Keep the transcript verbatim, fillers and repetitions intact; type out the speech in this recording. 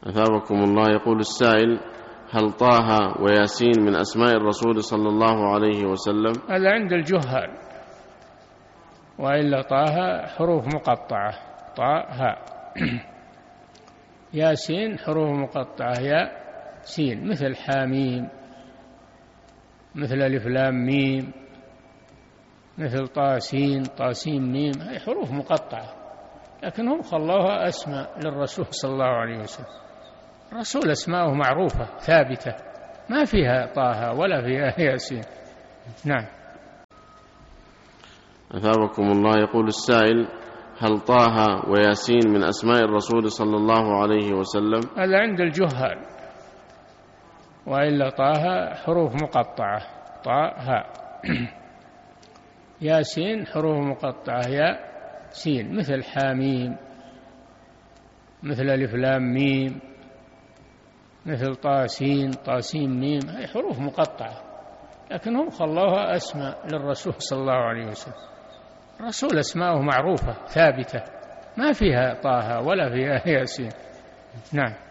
أثابكم الله. يقول السائل: هل طه وياسين من أسماء الرسول صلى الله عليه وسلم؟ هذا عند الجهال، وإلا طه حروف مقطعة، طاء هاء. ياسين حروف مقطعة، ياء سين، مثل حاميم، مثل ألف لام ميم، مثل طاسين طاسين ميم، هذه حروف مقطعة، لكن هم خلوها أسماء للرسول صلى الله عليه وسلم. الرسول أسماءه معروفة ثابتة، ما فيها طه ولا فيها ياسين. نعم. أثابكم الله. يقول السائل: هل طه وياسين من أسماء الرسول صلى الله عليه وسلم؟ هذا عند الجهال، وإلا طه حروف مقطعة، طاء هاء. ياسين حروف مقطعة، ياء سين، مثل حاميم، مثل ألف لام ميم، مثل طاسين طاسين ميم، هذه حروف مقطعة، لكن هم خلوها أسماء للرسول صلى الله عليه وسلم. الرسول أسماءه معروفة ثابتة، ما فيها طه ولا فيها ياسين. نعم.